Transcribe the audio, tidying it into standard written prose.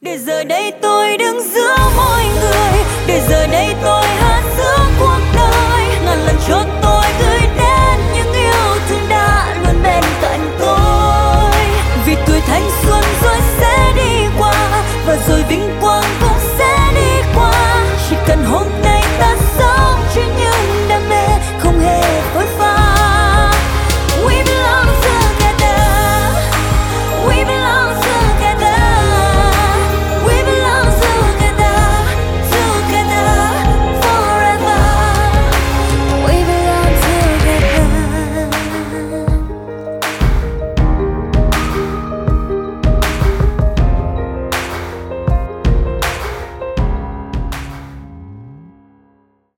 Để giờ đây tôi đứng giữa mọi người, để giờ đây tôi